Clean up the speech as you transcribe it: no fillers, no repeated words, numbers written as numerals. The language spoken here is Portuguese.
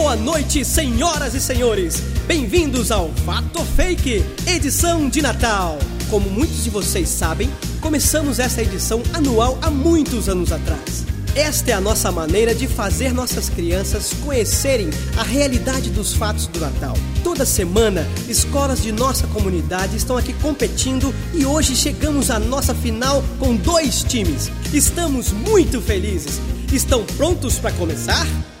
Boa noite, senhoras e senhores! Bem-vindos ao Fato ou Fake, edição de Natal! Como muitos de vocês sabem, começamos essa edição anual há muitos anos atrás. Esta é a nossa maneira de fazer nossas crianças conhecerem a realidade dos fatos do Natal. Toda semana, escolas de nossa comunidade estão aqui competindo e hoje chegamos à nossa final com 2 times. Estamos muito felizes! Estão prontos para começar?